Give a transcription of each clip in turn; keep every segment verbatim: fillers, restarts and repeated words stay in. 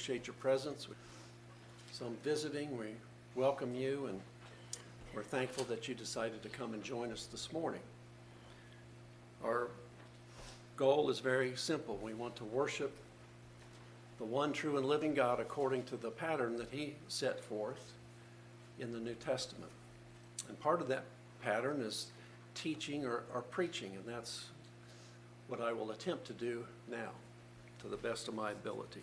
appreciate your presence. Some visiting, we welcome you, and we're thankful that you decided to come and join us this morning. Our goal is very simple. We want to worship the one true and living God according to the pattern that he set forth in the New Testament. And part of that pattern is teaching or, or preaching, and that's what I will attempt to do now to the best of my ability.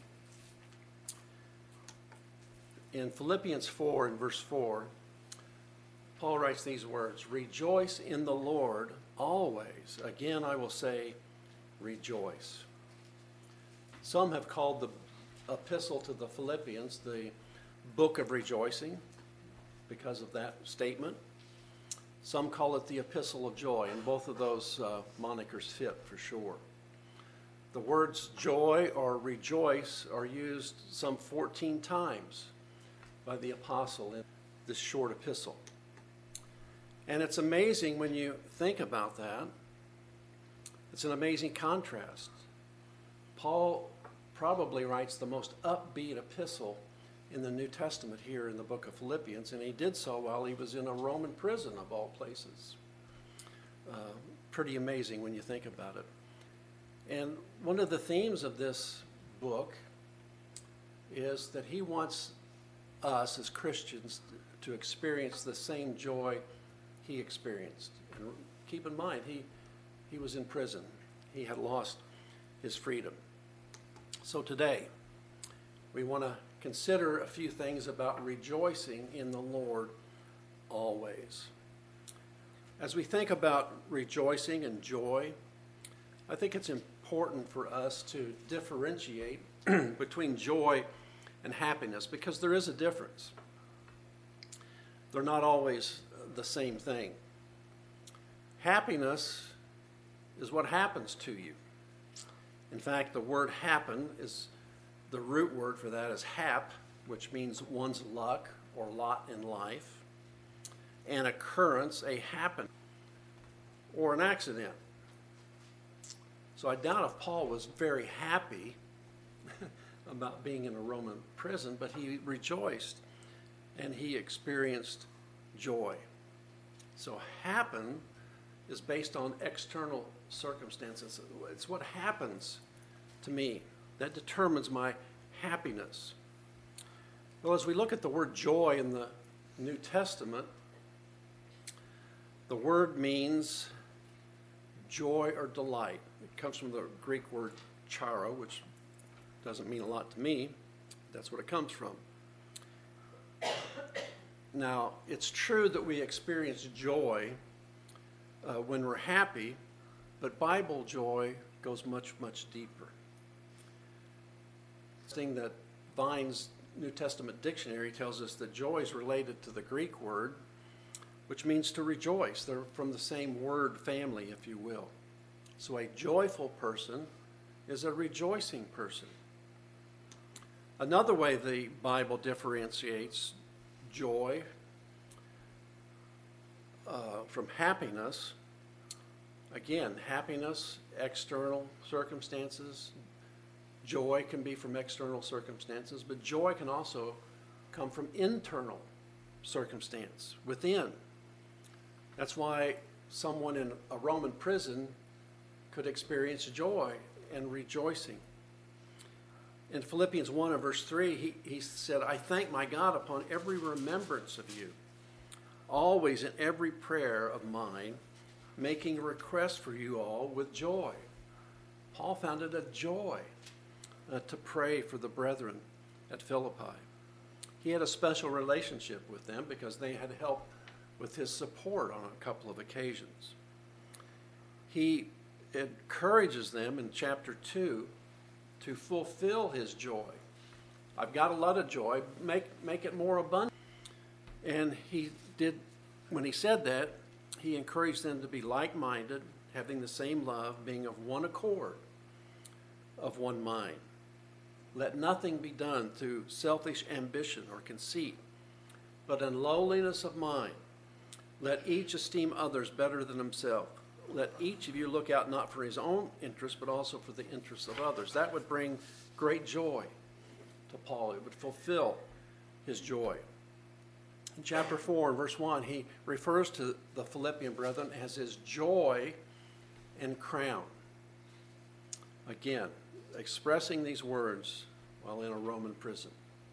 In Philippians four and verse four, Paul writes these words, "Rejoice in the Lord always. Again, I will say, rejoice." Some have called the epistle to the Philippians the book of rejoicing because of that statement. Some call it the epistle of joy, and both of those uh, monikers fit for sure. The words joy or rejoice are used some fourteen times by the apostle in this short epistle. And it's amazing when you think about that. It's an amazing contrast. Paul probably writes the most upbeat epistle in the New Testament here in the book of Philippians, and he did so while he was in a Roman prison of all places. Uh, pretty amazing when you think about it. And one of the themes of this book is that he wants us as Christians to experience the same joy he experienced. And keep in mind, he, he was in prison. He had lost his freedom. So today, we want to consider a few things about rejoicing in the Lord always. As we think about rejoicing and joy, I think it's important for us to differentiate between joy and happiness, because there is a difference. They're not always the same thing. Happiness is what happens to you. In fact, the word happen is, the root word for that is hap, which means one's luck or lot in life. An occurrence, a happen, or an accident. So I doubt if Paul was very happy about being in a Roman prison, but he rejoiced and he experienced joy. So happen is based on external circumstances. It's what happens to me that determines my happiness. Well, as we look at the word joy in the New Testament, the word means joy or delight. It comes from the Greek word charo, which doesn't mean a lot to me. That's what it comes from. Now, it's true that we experience joy uh, when we're happy, but Bible joy goes much, much deeper. The thing that Vine's New Testament dictionary tells us that joy is related to the Greek word, which means to rejoice. They're from the same word family, if you will. So a joyful person is a rejoicing person. Another way the Bible differentiates joy uh, from happiness, again, happiness, external circumstances. Joy can be from external circumstances, but joy can also come from internal circumstance, within. That's why someone in a Roman prison could experience joy and rejoicing. In Philippians one and verse three, he, he said, "I thank my God upon every remembrance of you, always in every prayer of mine, making a request for you all with joy." Paul found it a joy uh, to pray for the brethren at Philippi. He had a special relationship with them because they had helped with his support on a couple of occasions. He encourages them in chapter two to fulfill his joy. I've got a lot of joy, make, make it more abundant. And he did, when he said that, he encouraged them to be like-minded, having the same love, being of one accord, of one mind. Let nothing be done through selfish ambition or conceit, but in lowliness of mind. Let each esteem others better than himself. Let each of you look out not for his own interest, but also for the interests of others. That would bring great joy to Paul. It would fulfill his joy. In chapter four, verse one, he refers to the Philippian brethren as his joy and crown. Again, expressing these words while in a Roman prison.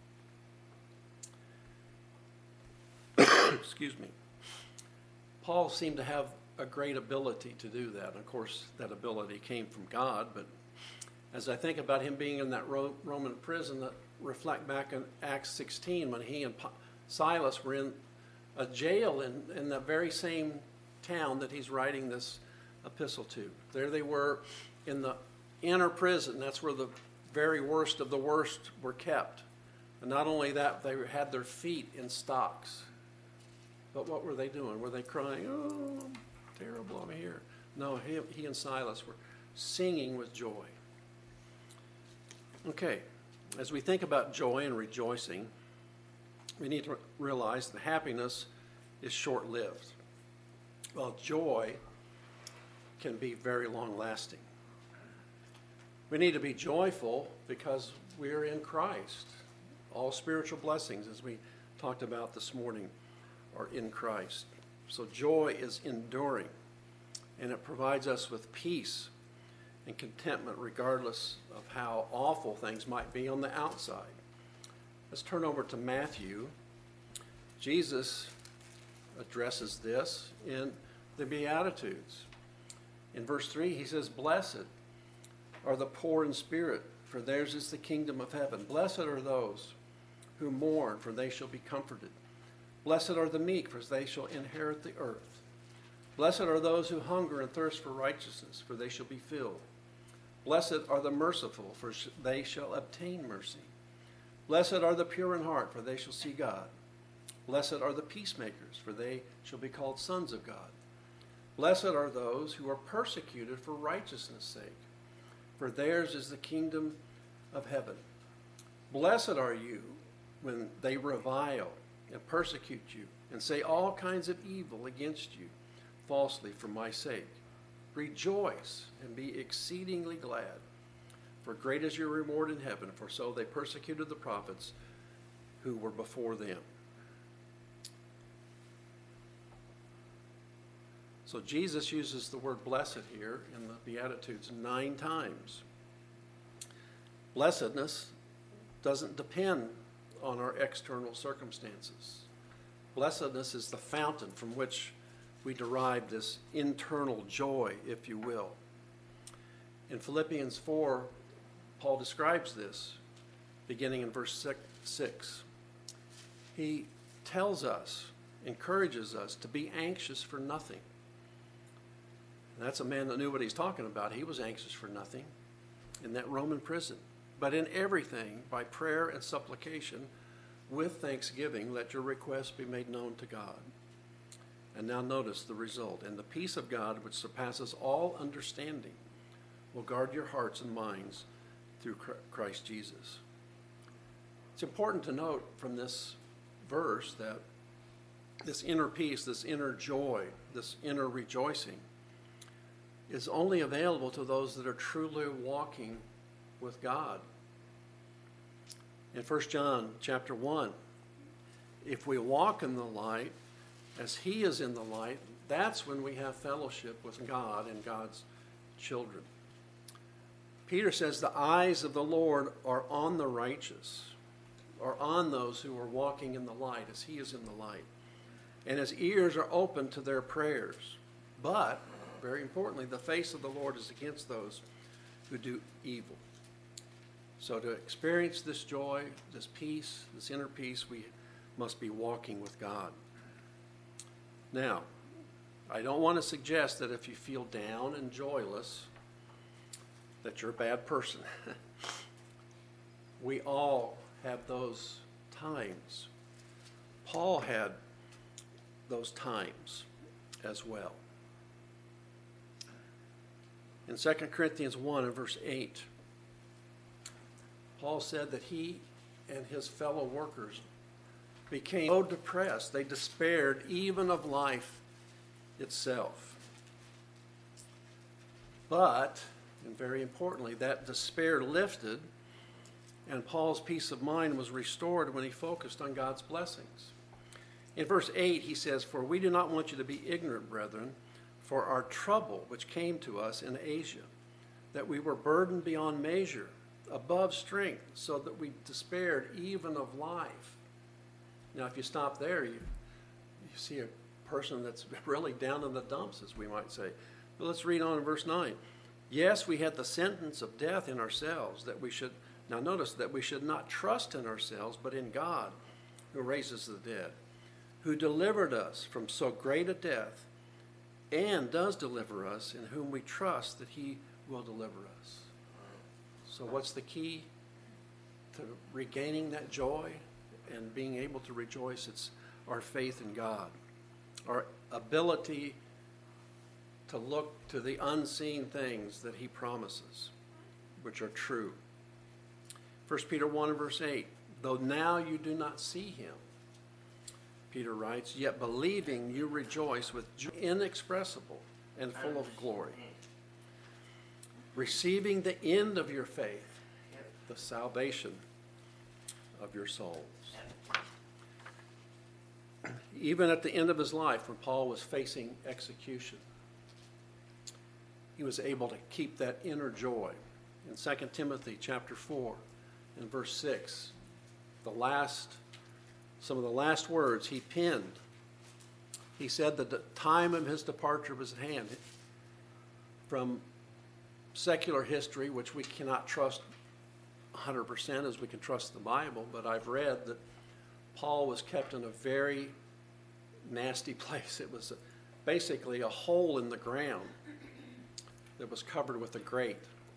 Excuse me. Paul seemed to have a great ability to do that. Of course, that ability came from God, but as I think about him being in that Ro- Roman prison, that reflect back in Acts sixteen when he and pa- Silas were in a jail in, in the very same town that he's writing this epistle to. There they were in the inner prison. That's where the very worst of the worst were kept. And not only that, they had their feet in stocks. But what were they doing? Were they crying, oh, terrible, I'm here? No, he, he and Silas were singing with joy. Okay, as we think about joy and rejoicing, we need to realize that happiness is short-lived, while joy can be very long-lasting. We need to be joyful because we're in Christ. All spiritual blessings, as we talked about this morning, are in Christ. So joy is enduring, and it provides us with peace and contentment regardless of how awful things might be on the outside. Let's turn over to Matthew. Jesus addresses this in the Beatitudes. In verse three, he says, "Blessed are the poor in spirit, for theirs is the kingdom of heaven. Blessed are those who mourn, for they shall be comforted. Blessed are the meek, for they shall inherit the earth. Blessed are those who hunger and thirst for righteousness, for they shall be filled. Blessed are the merciful, for they shall obtain mercy. Blessed are the pure in heart, for they shall see God. Blessed are the peacemakers, for they shall be called sons of God. Blessed are those who are persecuted for righteousness' sake, for theirs is the kingdom of heaven. Blessed are you when they revile and persecute you and say all kinds of evil against you falsely for my sake. Rejoice and be exceedingly glad, for great is your reward in heaven, for so they persecuted the prophets who were before them." So Jesus uses the word blessed here in the Beatitudes nine times. Blessedness doesn't depend on our external circumstances. Blessedness is the fountain from which we derive this internal joy, if you will. In Philippians four, Paul describes this, beginning in verse six. He tells us, encourages us to be anxious for nothing. And that's a man that knew what he's talking about. He was anxious for nothing in that Roman prison. But in everything, by prayer and supplication, with thanksgiving, let your requests be made known to God. And now notice the result. "And the peace of God, which surpasses all understanding, will guard your hearts and minds through Christ Jesus." It's important to note from this verse that this inner peace, this inner joy, this inner rejoicing is only available to those that are truly walking with God. In First John chapter one, if we walk in the light as he is in the light, that's when we have fellowship with God and God's children. Peter says the eyes of the Lord are on the righteous, are on those who are walking in the light as he is in the light. And his ears are open to their prayers. But, very importantly, the face of the Lord is against those who do evil. So to experience this joy, this peace, this inner peace, we must be walking with God. Now, I don't want to suggest that if you feel down and joyless, that you're a bad person. We all have those times. Paul had those times as well. In Second Corinthians one and verse eight, Paul said that he and his fellow workers became so depressed, they despaired even of life itself. But, and very importantly, that despair lifted And Paul's peace of mind was restored when he focused on God's blessings. In verse eight, he says, "For we do not want you to be ignorant, brethren, for our trouble which came to us in Asia, that we were burdened beyond measure, above strength, so that we despaired even of life." Now, if you stop there, you, you see a person that's really down in the dumps, as we might say. But let's read on in verse nine. "Yes, we had the sentence of death in ourselves, that we should," now notice, "that we should not trust in ourselves, but in God, who raises the dead, who delivered us from so great a death, and does deliver us, in whom we trust that he will deliver us." So what's the key to regaining that joy and being able to rejoice? It's our faith in God, our ability to look to the unseen things that he promises, which are true. First Peter one and verse eight, "Though now you do not see him," Peter writes, "yet believing you rejoice with joy inexpressible and full of glory, receiving the end of your faith, the salvation of your souls." Even at the end of his life, when Paul was facing execution, he was able to keep that inner joy. In Second Timothy chapter four and verse six, the last, some of the last words he penned, he said that the time of his departure was at hand. From secular history, which we cannot trust one hundred percent as we can trust the Bible, but I've read that Paul was kept in a very nasty place. It was basically a hole in the ground that was covered with a grate.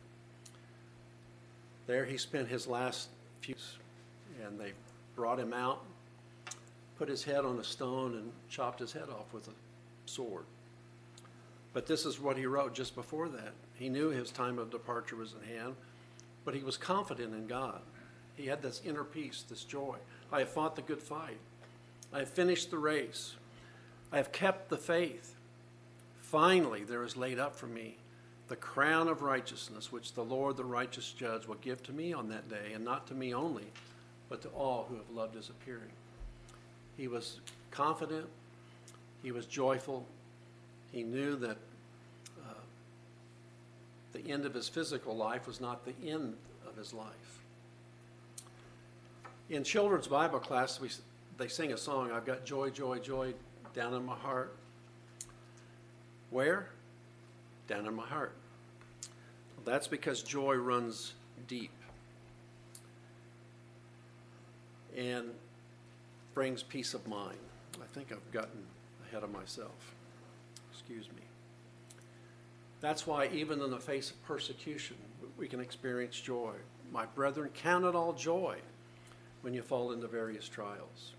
There he spent his last few years, and they brought him out, put his head on a stone, and chopped his head off with a sword. But this is what he wrote just before that. He knew his time of departure was at hand, but he was confident in God. He had this inner peace, this joy. "I have fought the good fight. I have finished the race. I have kept the faith. Finally, there is laid up for me the crown of righteousness, which the Lord, the righteous judge, will give to me on that day, and not to me only, but to all who have loved his appearing." He was confident. He was joyful. He knew that uh, the end of his physical life was not the end of his life. In children's Bible class, we, they sing a song, "I've got joy, joy, joy down in my heart." Where? Down in my heart. Well, that's because joy runs deep and brings peace of mind. I think I've gotten ahead of myself. Excuse me. That's why even in the face of persecution, we can experience joy. "My brethren, count it all joy when you fall into various trials."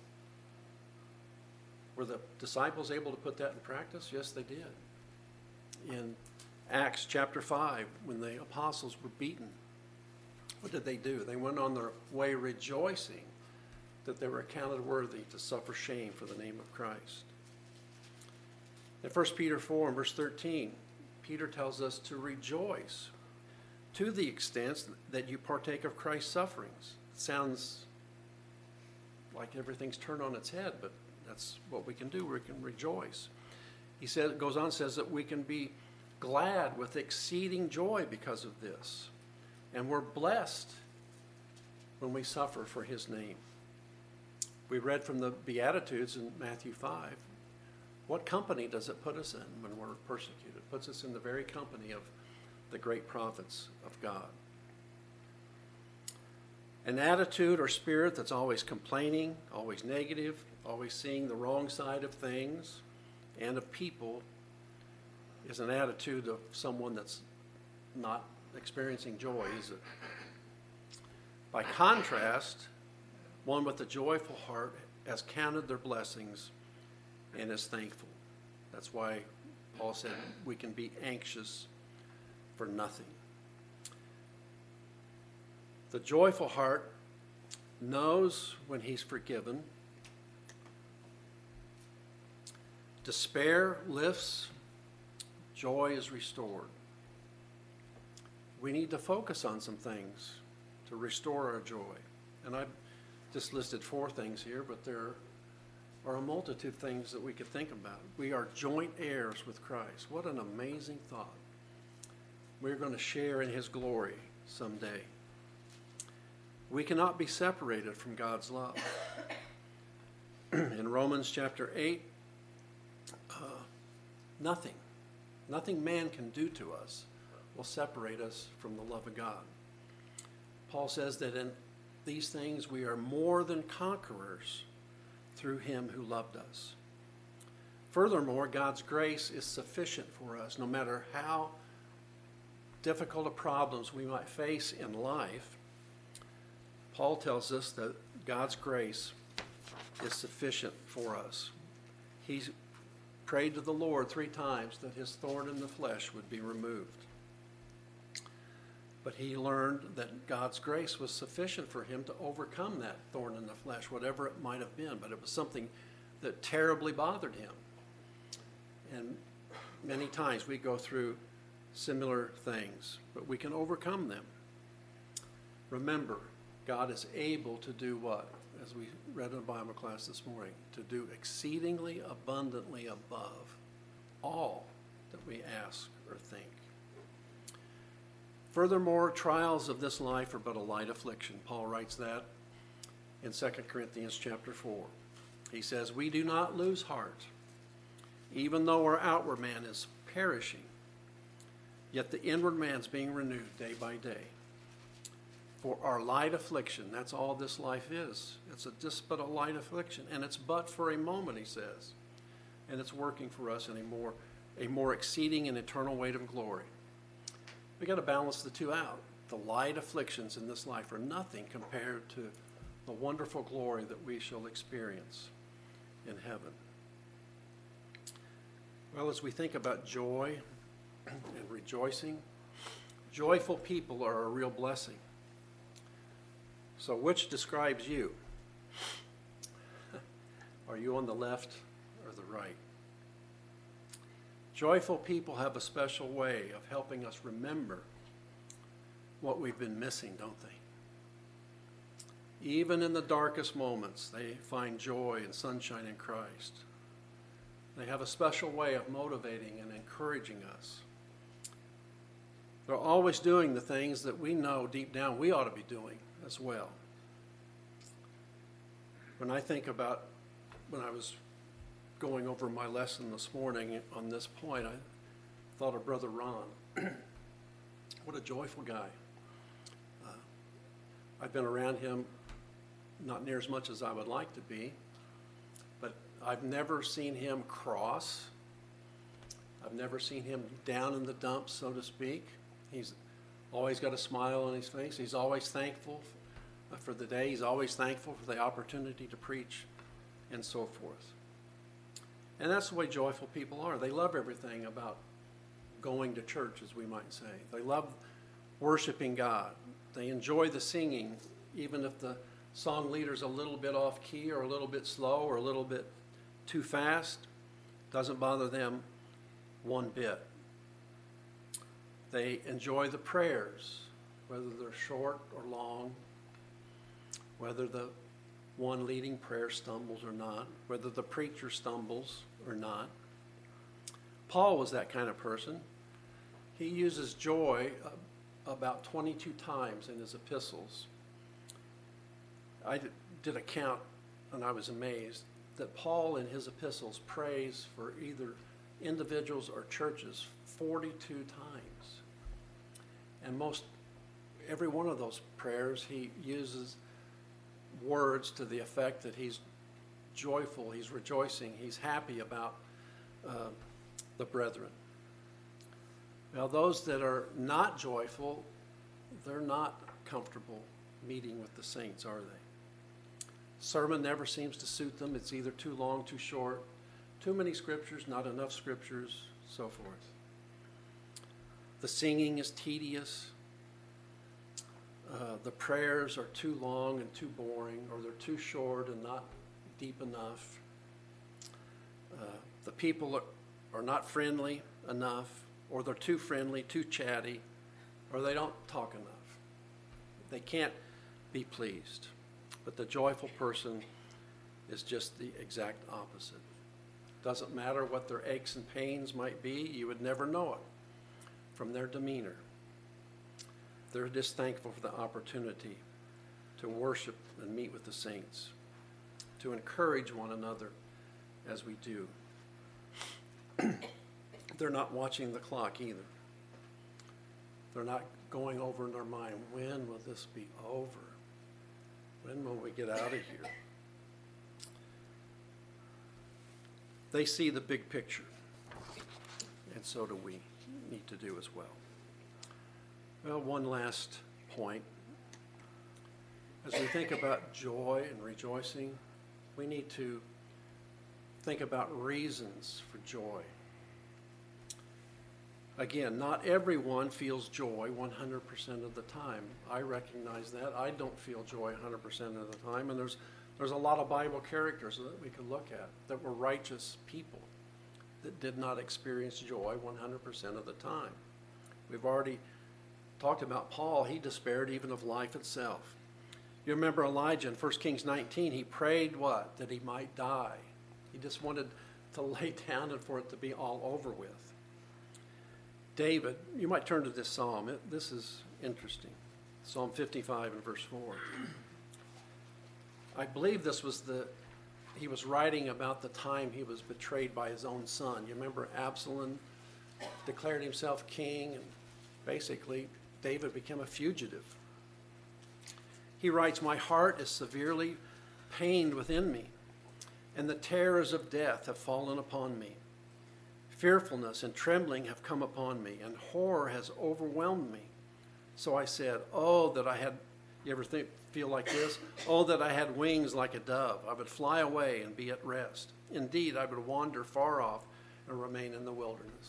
Were the disciples able to put that in practice? Yes, they did. In Acts chapter five, when the apostles were beaten, what did they do? They went on their way rejoicing that they were accounted worthy to suffer shame for the name of Christ. In First Peter four and verse thirteen, Peter tells us to rejoice to the extent that you partake of Christ's sufferings. It sounds like everything's turned on its head, but that's what we can do. We can rejoice. He says, goes on, says that we can be glad with exceeding joy because of this. And we're blessed when we suffer for his name. We read from the Beatitudes in Matthew five. What company does it put us in when we're persecuted? It puts us in the very company of the great prophets of God. An attitude or spirit that's always complaining, always negative, always seeing the wrong side of things and of people is an attitude of someone that's not experiencing joy, is it? By contrast, one with a joyful heart has counted their blessings and is thankful. That's why Paul said we can be anxious for nothing. The joyful heart knows when he's forgiven. Despair lifts, joy is restored. We need to focus on some things to restore our joy. And I've just listed four things here, but there are a multitude of things that we could think about. We are joint heirs with Christ. What an amazing thought. We're going to share in his glory someday. We cannot be separated from God's love. In Romans chapter eight, uh, nothing, nothing man can do to us will separate us from the love of God. Paul says that in these things we are more than conquerors through him who loved us. Furthermore, God's grace is sufficient for us, no matter how difficult of problems we might face in life. Paul tells us that God's grace is sufficient for us. He's prayed to the Lord three times that his thorn in the flesh would be removed. But he learned that God's grace was sufficient for him to overcome that thorn in the flesh, whatever it might have been. But it was something that terribly bothered him. And many times we go through similar things, but we can overcome them. Remember, God is able to do what? As we read in the Bible class this morning, to do exceedingly abundantly above all that we ask or think. Furthermore, trials of this life are but a light affliction. Paul writes that in Second Corinthians chapter four. He says, we do not lose heart, even though our outward man is perishing, yet the inward man's being renewed day by day. For our light affliction, that's all this life is. It's a, just but a light affliction, and it's but for a moment, he says. And it's working for us in a more, a more exceeding and eternal weight of glory. We got to balance the two out. The light afflictions in this life are nothing compared to the wonderful glory that we shall experience in heaven. Well, as we think about joy and rejoicing, joyful people are a real blessing. So which describes you? Are you on the left or the right? Joyful people have a special way of helping us remember what we've been missing, don't they? Even in the darkest moments, they find joy and sunshine in Christ. They have a special way of motivating and encouraging us. They're always doing the things that we know deep down we ought to be doing as well. When I think about when I was going over my lesson this morning on this point, I thought of Brother Ron. What a joyful guy. Uh, I've been around him not near as much as I would like to be, but I've never seen him cross. I've never seen him down in the dumps, so to speak. He's always got a smile on his face. He's always thankful for the day. He's always thankful for the opportunity to preach and so forth. And that's the way joyful people are. They love everything about going to church, as we might say. They love worshiping God. They enjoy the singing, even if the song leader's a little bit off key or a little bit slow or a little bit too fast. Doesn't bother them one bit. They enjoy the prayers, whether they're short or long, whether the one leading prayer stumbles or not, whether the preacher stumbles or not. Paul was that kind of person. He uses joy about twenty-two times in his epistles. I did a count, and I was amazed that Paul in his epistles prays for either individuals or churches forty-two times. And most, every one of those prayers, he uses words to the effect that he's joyful, he's rejoicing, he's happy about uh, the brethren. Now, those that are not joyful, they're not comfortable meeting with the saints, are they? Sermon never seems to suit them. It's either too long, too short, too many scriptures, not enough scriptures, so forth. The singing is tedious. Uh, the prayers are too long and too boring, or they're too short and not deep enough. Uh, the people are, are not friendly enough, or they're too friendly, too chatty, or they don't talk enough. They can't be pleased. But the joyful person is just the exact opposite. Doesn't matter what their aches and pains might be, you would never know it from their demeanor. They're just thankful for the opportunity to worship and meet with the saints, to encourage one another as we do. They're not watching the clock either. They're not going over in their mind, when will this be over? When will we get out of here? They see the big picture, and so do we need to do as well. Well, one last point. As we think about joy and rejoicing, we need to think about reasons for joy. Again, not everyone feels joy one hundred percent of the time. I recognize that. I don't feel joy one hundred percent of the time, and there's there's a lot of Bible characters that we could look at that were righteous people that did not experience joy one hundred percent of the time. We've already talked about Paul. He despaired even of life itself. You remember Elijah in First Kings nineteen, he prayed what? That he might die. He just wanted to lay down and for it to be all over with. David, you might turn to this psalm. It, this is interesting. Psalm fifty-five and verse four. I believe this was the, he was writing about the time he was betrayed by his own son. You remember Absalom declared himself king, and basically David became a fugitive. He writes, my heart is severely pained within me, and the terrors of death have fallen upon me. Fearfulness and trembling have come upon me, and horror has overwhelmed me. So I said, oh, that I had, you ever think, feel like this? Oh, that I had wings like a dove. I would fly away and be at rest. Indeed, I would wander far off and remain in the wilderness.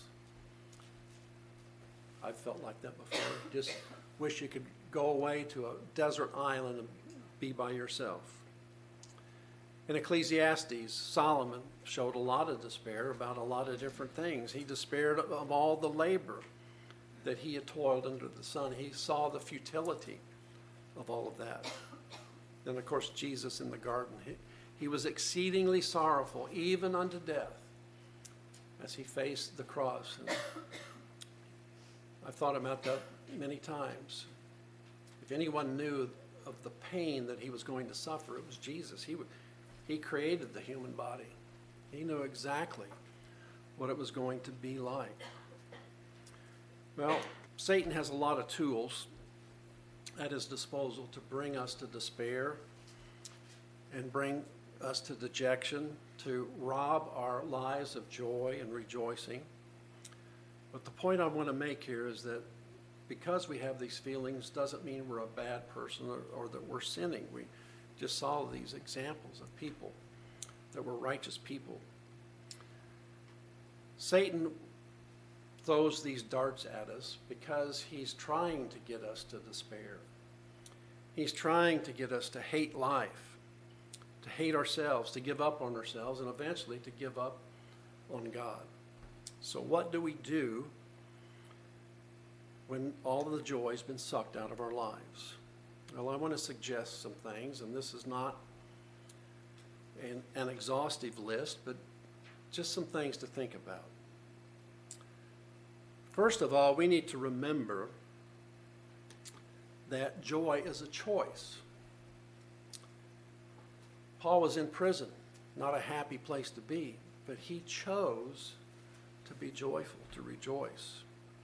I've felt like that before. Just wish you could go away to a desert island and be by yourself. In Ecclesiastes, Solomon showed a lot of despair about a lot of different things. He despaired of all the labor that he had toiled under the sun. He saw the futility of all of that. Then, of course, Jesus in the garden. He, he was exceedingly sorrowful, even unto death, as he faced the cross. And I've thought about that many times. If anyone knew of the pain that he was going to suffer, it was Jesus. He would. He created the human body. He knew exactly what it was going to be like. Well, Satan has a lot of tools at his disposal to bring us to despair and bring us to dejection, to rob our lives of joy and rejoicing. But the point I want to make here is that because we have these feelings doesn't mean we're a bad person or, or that we're sinning. We just saw these examples of people that were righteous people. Satan throws these darts at us because he's trying to get us to despair. He's trying to get us to hate life, to hate ourselves, to give up on ourselves, and eventually to give up on God. So what do we do when all of the joy has been sucked out of our lives? Well, I want to suggest some things, and this is not an, an exhaustive list, but just some things to think about. First of all, we need to remember that joy is a choice. Paul was in prison, not a happy place to be, but he chose to be joyful, to rejoice.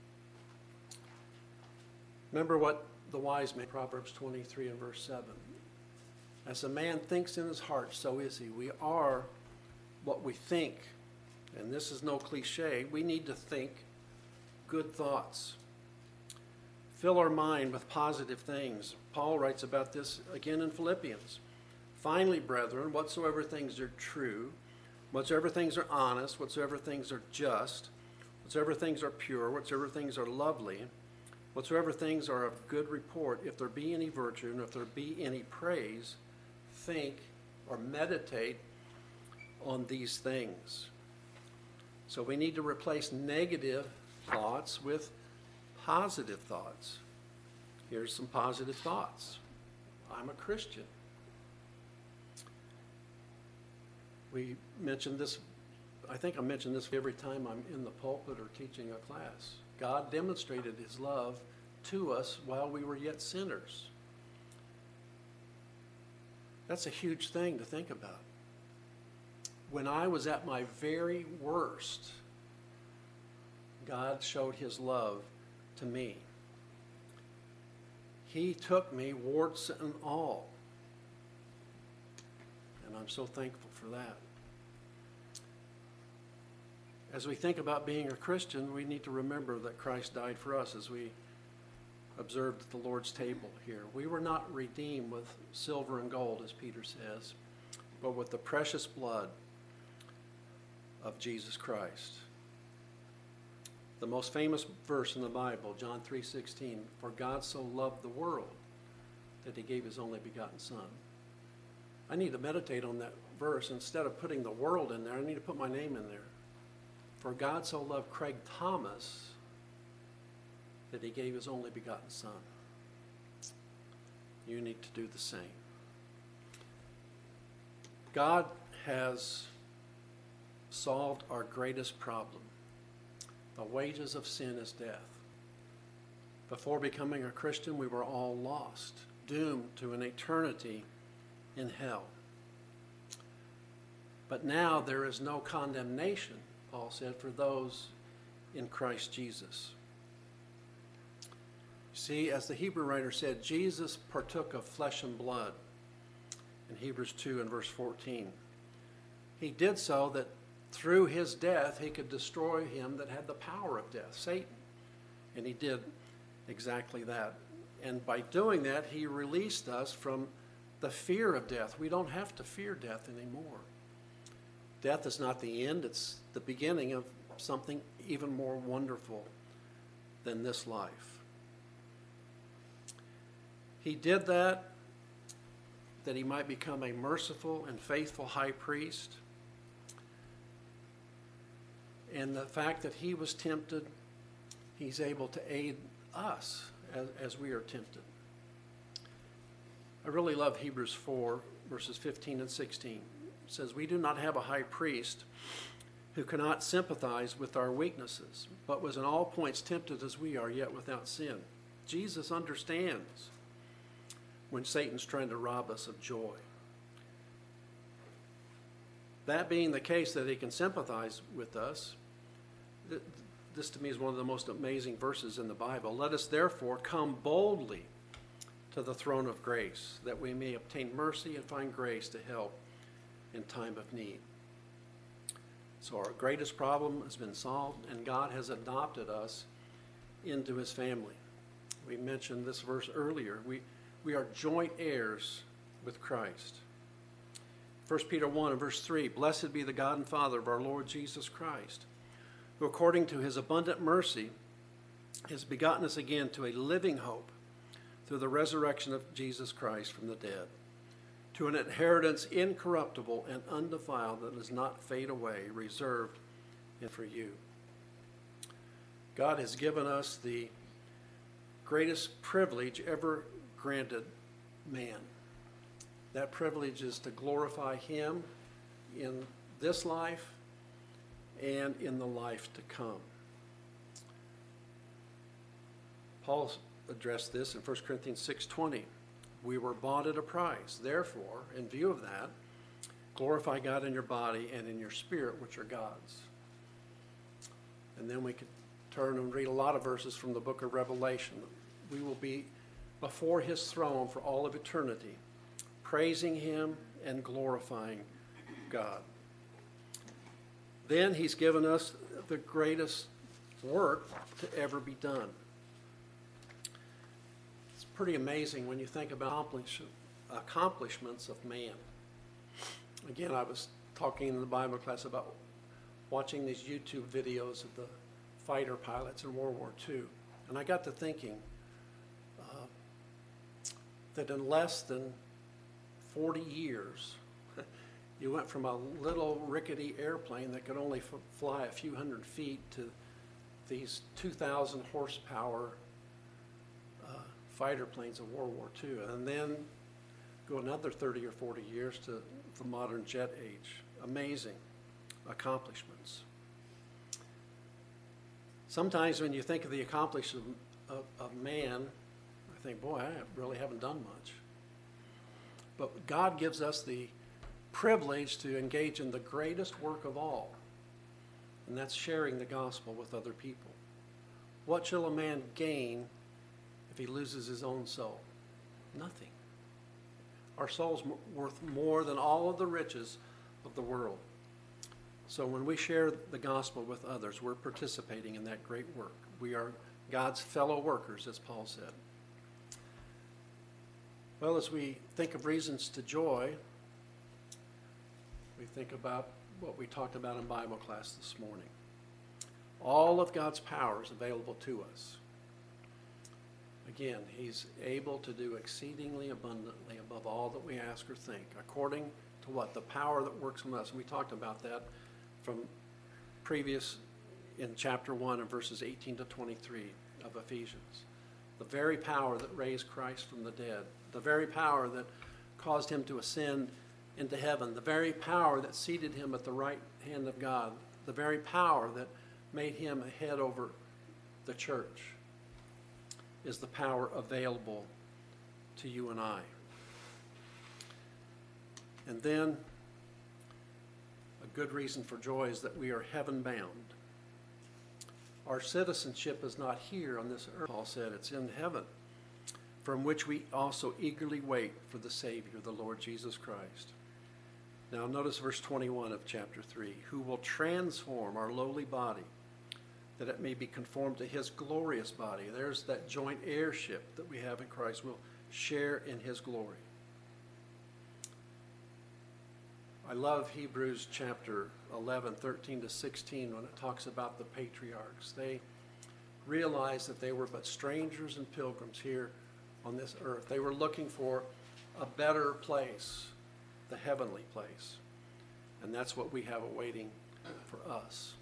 Remember what the wise man, Proverbs twenty-three and verse seven. As a man thinks in his heart, so is he. We are what we think. And this is no cliche. We need to think good thoughts. Fill our mind with positive things. Paul writes about this again in Philippians. Finally, brethren, whatsoever things are true, whatsoever things are honest, whatsoever things are just, whatsoever things are pure, whatsoever things are lovely, whatsoever things are of good report, if there be any virtue and if there be any praise, think or meditate on these things. So we need to replace negative thoughts with positive thoughts. Here's some positive thoughts. I'm a Christian. We mentioned this, I think I mention this every time I'm in the pulpit or teaching a class. God demonstrated his love to us while we were yet sinners. That's a huge thing to think about. When I was at my very worst, God showed his love to me. He took me, warts and all. And I'm so thankful for that. As we think about being a Christian, we need to remember that Christ died for us as we observed at the Lord's table here. We were not redeemed with silver and gold, as Peter says, but with the precious blood of Jesus Christ. The most famous verse in the Bible, John three sixteen, for God so loved the world that he gave his only begotten Son. I need to meditate on that verse. Instead of putting the world in there, I need to put my name in there. For God so loved Craig Thomas that he gave his only begotten Son. You need to do the same. God has solved our greatest problem. The wages of sin is death. Before becoming a Christian, we were all lost, doomed to an eternity in hell. But now there is no condemnation, Paul said, for those in Christ Jesus. See, as the Hebrew writer said, Jesus partook of flesh and blood in Hebrews two and verse fourteen. He did so that through his death he could destroy him that had the power of death, Satan. And he did exactly that. And by doing that, he released us from the fear of death. We don't have to fear death anymore. Death is not the end, it's the beginning of something even more wonderful than this life. He did that that he might become a merciful and faithful high priest. And the fact that he was tempted, he's able to aid us as, as we are tempted. I really love Hebrews four, verses fifteen and sixteen. It says, we do not have a high priest who cannot sympathize with our weaknesses, but was in all points tempted as we are, yet without sin. Jesus understands when Satan's trying to rob us of joy. That being the case, that he can sympathize with us, th- this to me is one of the most amazing verses in the Bible. Let us therefore come boldly to the throne of grace, that we may obtain mercy and find grace to help in time of need. So our greatest problem has been solved, and God has adopted us into his family. We mentioned this verse earlier. We, we are joint heirs with Christ. First Peter one and verse three, blessed be the God and Father of our Lord Jesus Christ, who according to his abundant mercy has begotten us again to a living hope through the resurrection of Jesus Christ from the dead, to an inheritance incorruptible and undefiled that does not fade away, reserved for you. God has given us the greatest privilege ever granted man. That privilege is to glorify him in this life and in the life to come. Paul addressed this in First Corinthians six twenty. We were bought at a price. Therefore, in view of that, glorify God in your body and in your spirit, which are God's. And then we could turn and read a lot of verses from the book of Revelation. We will be before his throne for all of eternity, praising him and glorifying God. Then he's given us the greatest work to ever be done. It's pretty amazing when you think about accomplish, accomplishments of man. Again, I was talking in the Bible class about watching these YouTube videos of the fighter pilots in World War Two. And I got to thinking uh, that in less than forty years, you went from a little rickety airplane that could only f- fly a few hundred feet to these two thousand horsepower uh, fighter planes of World War Two. And then Go another thirty or forty years to the modern jet age. Amazing accomplishments. Sometimes when you think of the accomplishments of, of, of man, I think, boy, I really haven't done much. But God gives us the privilege to engage in the greatest work of all, and that's sharing the gospel with other people. What shall a man gain if he loses his own soul? Nothing. Our soul's worth more than all of the riches of the world. So when we share the gospel with others, we're participating in that great work. We are God's fellow workers, as Paul said. Well, as we think of reasons to joy, we think about what we talked about in Bible class this morning. All of God's power is available to us. Again, he's able to do exceedingly abundantly above all that we ask or think, according to what? The power that works in us. And we talked about that from previous in chapter one and verses eighteen to twenty-three of Ephesians. The very power that raised Christ from the dead, the very power that caused him to ascend into heaven, the very power that seated him at the right hand of God, the very power that made him a head over the church, is the power available to you and I. And then a good reason for joy is that we are heaven bound. Our citizenship is not here on this earth, Paul said, it's in heaven, from which we also eagerly wait for the Savior, the Lord Jesus Christ. Now notice verse twenty-one of chapter three, who will transform our lowly body, that it may be conformed to his glorious body. There's that joint heirship that we have in Christ. We'll share in his glory. I love Hebrews chapter eleven, thirteen to sixteen, when it talks about the patriarchs. They realized that they were but strangers and pilgrims here on this earth. They were looking for a better place, the heavenly place. And that's what we have awaiting for us.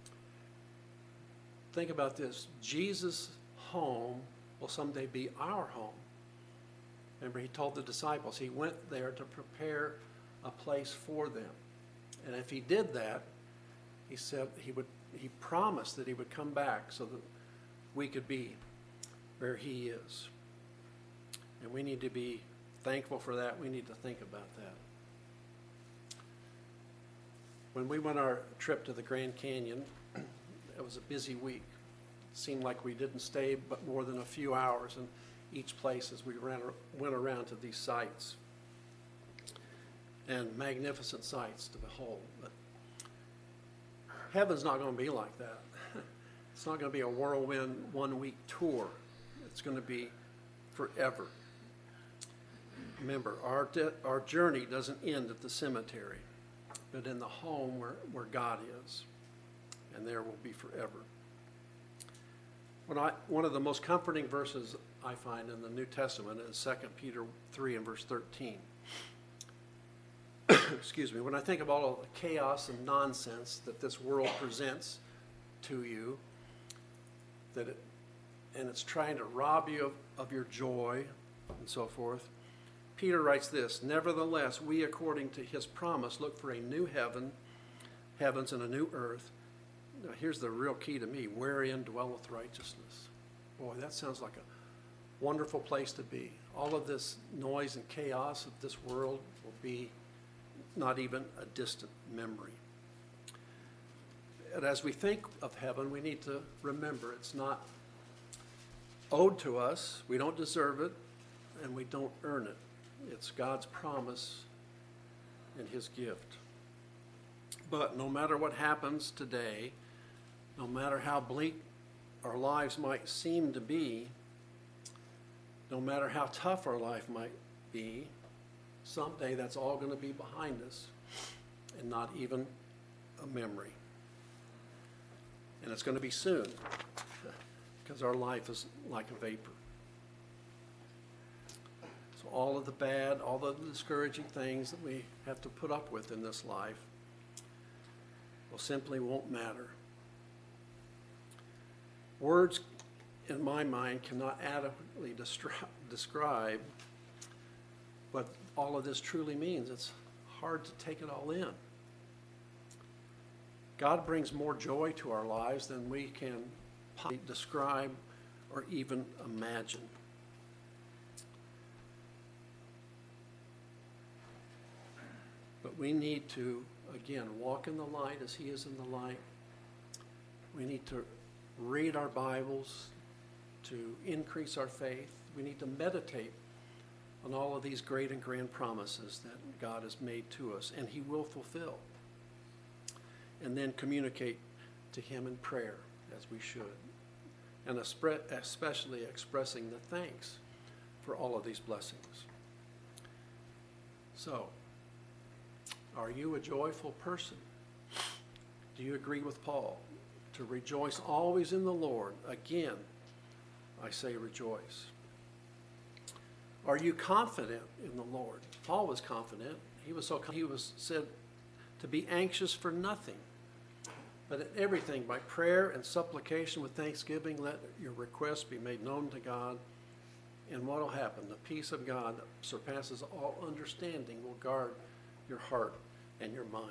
Think about this. Jesus' home will someday be our home. Remember, he told the disciples he went there to prepare a place for them. And if he did that, he said he would, he promised that he would come back so that we could be where he is. And we need to be thankful for that. We need to think about that. When we went our trip to the Grand Canyon, it was a busy week. It seemed like we didn't stay but more than a few hours in each place as we ran, went around to these sites. And magnificent sights to behold. But heaven's not going to be like that. It's not going to be a whirlwind one-week tour. It's going to be forever. Remember, our, de- our journey doesn't end at the cemetery, but in the home where, where God is. And there will be forever. When I, one of the most comforting verses I find in the New Testament is Second Peter three and verse thirteen. Excuse me. When I think of all of the chaos and nonsense that this world presents to you, that it, and it's trying to rob you of, of your joy and so forth, Peter writes this, nevertheless, we according to his promise look for a new heaven, heavens and a new earth. Now, here's the real key to me, wherein dwelleth righteousness. Boy, that sounds like a wonderful place to be. All of this noise and chaos of this world will be not even a distant memory. And as we think of heaven, we need to remember it's not owed to us. We don't deserve it, and we don't earn it. It's God's promise and his gift. But no matter what happens today, no matter how bleak our lives might seem to be, no matter how tough our life might be, someday that's all going to be behind us and not even a memory. And it's going to be soon because our life is like a vapor. So all of the bad, all the discouraging things that we have to put up with in this life will simply won't matter. Words, in my mind, cannot adequately destri- describe what all of this truly means. It's hard to take it all in. God brings more joy to our lives than we can possibly describe or even imagine. But we need to, again, walk in the light as he is in the light. We need to read our Bibles to increase our faith. We need to meditate on all of these great and grand promises that God has made to us, and he will fulfill. And then communicate to him in prayer, as we should. And especially expressing the thanks for all of these blessings. So, are you a joyful person? Do you agree with Paul? To rejoice always in the Lord. Again, I say rejoice. Are you confident in the Lord? Paul was confident. He was so he was said to be anxious for nothing, but in everything by prayer and supplication with thanksgiving, let your requests be made known to God. And what will happen? The peace of God that surpasses all understanding will guard your heart and your mind.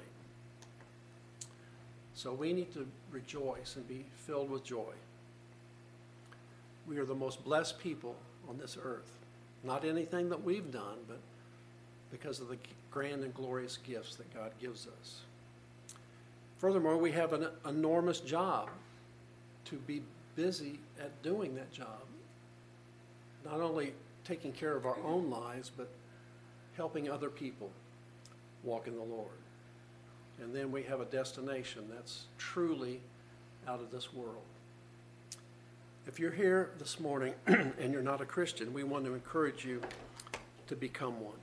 So we need to rejoice and be filled with joy. We are the most blessed people on this earth. Not anything that we've done, but because of the grand and glorious gifts that God gives us. Furthermore, we have an enormous job to be busy at doing that job. Not only taking care of our own lives, but helping other people walk in the Lord. And then we have a destination that's truly out of this world. If you're here this morning and you're not a Christian, we want to encourage you to become one.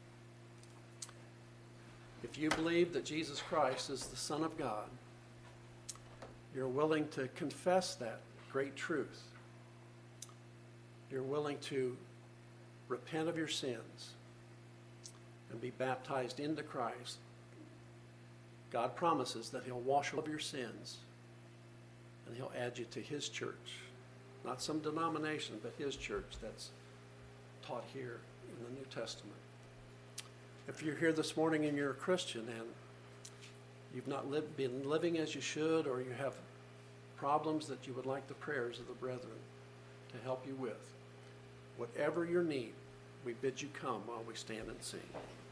If you believe that Jesus Christ is the Son of God, you're willing to confess that great truth. You're willing to repent of your sins and be baptized into Christ. God promises that he'll wash away your sins and he'll add you to his church. Not some denomination, but his church that's taught here in the New Testament. If you're here this morning and you're a Christian and you've not lived, been living as you should, or you have problems that you would like the prayers of the brethren to help you with, whatever your need, we bid you come while we stand and sing.